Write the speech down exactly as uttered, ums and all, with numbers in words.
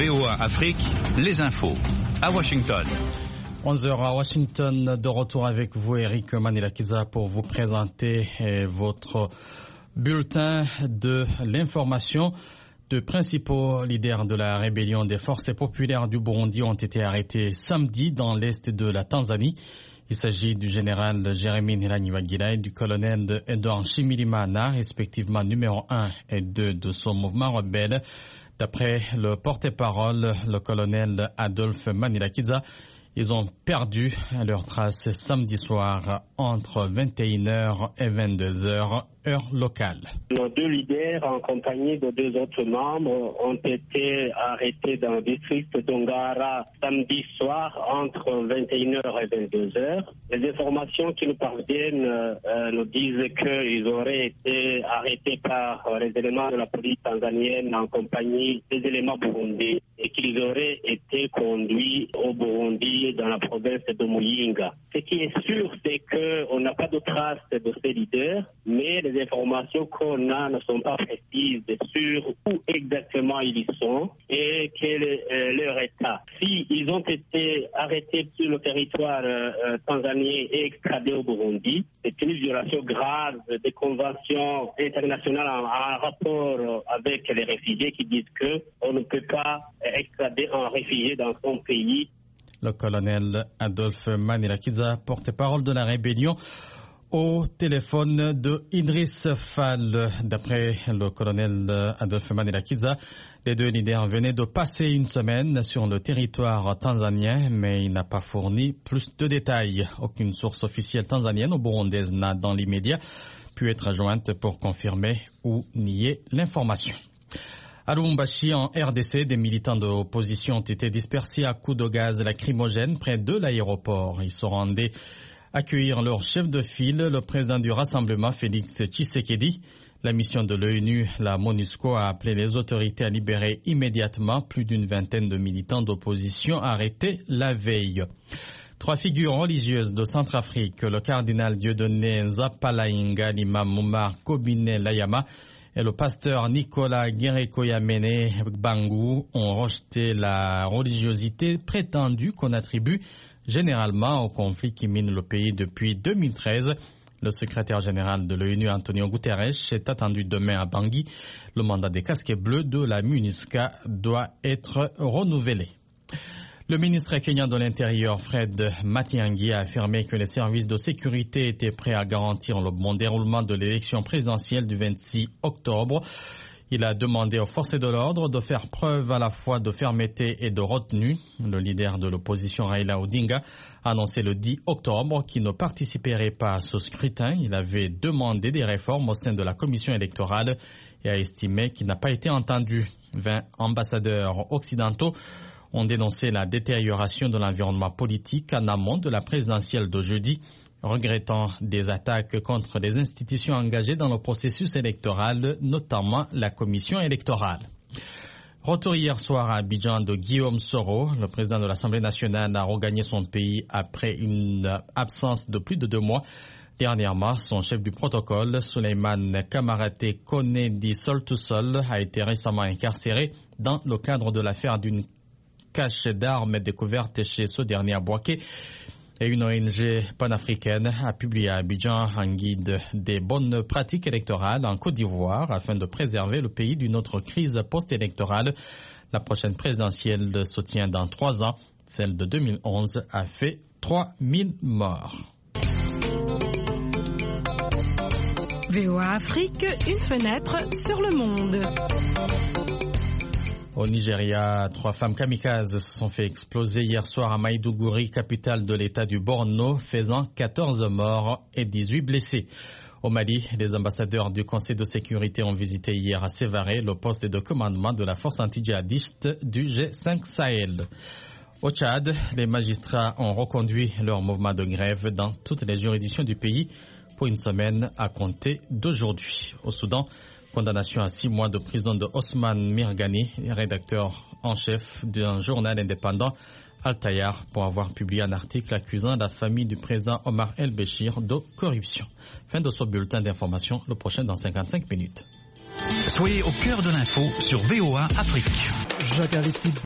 V O A Afrique, les infos. À Washington. onze heures à Washington, de retour avec vous, Eric Manilakiza, pour vous présenter votre bulletin de l'information. Deux principaux leaders de la rébellion des forces populaires du Burundi ont été arrêtés samedi dans l'est de la Tanzanie. Il s'agit du général Jérémy Niranyibagila et du colonel Edouard Shimirimana, respectivement numéro un et deux de son mouvement rebelle. D'après le porte-parole, le colonel Adolphe Manilakiza, ils ont perdu leur trace samedi soir entre vingt et une heures et vingt-deux heures, heure locale. Nos deux leaders, en compagnie de deux autres membres, ont été arrêtés dans le district d'Ongara samedi soir entre vingt et une heures et vingt-deux heures. Les informations qui nous parviennent euh, nous disent qu'ils auraient été arrêtés par les éléments de la police tanzanienne en compagnie des éléments burundais et qu'ils auraient été conduits au Burundi dans la province de Muyinga. Ce qui est sûr, c'est qu'on n'a pas de traces de ces leaders, mais les informations qu'on a ne sont pas précises sur où exactement ils y sont et quel est euh, leur état. Si ils ont été arrêtés sur le territoire euh, tanzanien et extradés au Burundi, c'est une violation grave des conventions internationales en, en rapport avec les réfugiés qui disent qu'on ne peut pas extrader un réfugié dans son pays. Le colonel Adolphe Manilakiza, porte-parole de la rébellion, au téléphone de Idriss Fall. D'après le colonel Adolphe Manilakiza, les deux leaders venaient de passer une semaine sur le territoire tanzanien, mais il n'a pas fourni plus de détails. Aucune source officielle tanzanienne ou burundaise n'a dans l'immédiat pu être jointe pour confirmer ou nier l'information. À Lubumbashi, en R D C, des militants de l'opposition ont été dispersés à coups de gaz lacrymogène près de l'aéroport. Ils se rendaient accueillir leur chef de file, le président du Rassemblement, Félix Tshisekedi. La mission de l'ONU, la MONUSCO, a appelé les autorités à libérer immédiatement plus d'une vingtaine de militants d'opposition arrêtés la veille. Trois figures religieuses de Centrafrique, le cardinal Dieudonné Nzapalainga, l'imam Moumar Kobine Layama et le pasteur Nicolas Guérékoyamene Bangou ont rejeté la religiosité prétendue qu'on attribue généralement au conflit qui mine le pays depuis deux mille treize. Le secrétaire général de l'ONU, Antonio Guterres, est attendu demain à Bangui. Le mandat des casquets bleus de la MINUSCA doit être renouvelé. Le ministre kenyan de l'Intérieur, Fred Matiang'i, a affirmé que les services de sécurité étaient prêts à garantir le bon déroulement de l'élection présidentielle du vingt-six octobre. Il a demandé aux forces de l'ordre de faire preuve à la fois de fermeté et de retenue. Le leader de l'opposition, Raila Odinga, a annoncé le dix octobre qu'il ne participerait pas à ce scrutin. Il avait demandé des réformes au sein de la commission électorale et a estimé qu'il n'a pas été entendu. vingt ambassadeurs occidentaux ont dénoncé la détérioration de l'environnement politique en amont de la présidentielle de jeudi, regrettant des attaques contre les institutions engagées dans le processus électoral, notamment la commission électorale. Retour hier soir à Abidjan de Guillaume Soro, le président de l'Assemblée nationale a regagné son pays après une absence de plus de deux mois. Dernièrement, son chef du protocole, Souleymane Kamarate Kone dit Sol to Sol, a été récemment incarcéré dans le cadre de l'affaire d'une cache d'armes découverte chez ce dernier à Bouaké. Et une O N G panafricaine a publié à Abidjan un guide des bonnes pratiques électorales en Côte d'Ivoire afin de préserver le pays d'une autre crise post-électorale. La prochaine présidentielle se tient dans trois ans. Celle de deux mille onze a fait trois mille morts. V O A Afrique, une fenêtre sur le monde. Au Nigeria, trois femmes kamikazes se sont fait exploser hier soir à Maïdougouri, capitale de l'état du Borno, faisant quatorze morts et dix-huit blessés. Au Mali, les ambassadeurs du Conseil de sécurité ont visité hier à Sévaré le poste de commandement de la force anti-djihadiste du G cinq Sahel. Au Tchad, les magistrats ont reconduit leur mouvement de grève dans toutes les juridictions du pays pour une semaine à compter d'aujourd'hui. Au Soudan, condamnation à six mois de prison de Osman Mirgani, rédacteur en chef d'un journal indépendant, Al-Tayar, pour avoir publié un article accusant la famille du président Omar El-Béchir de corruption. Fin de ce bulletin d'information, le prochain dans cinquante-cinq minutes. Soyez au cœur de l'info sur V O A Afrique. Jacques Aristide.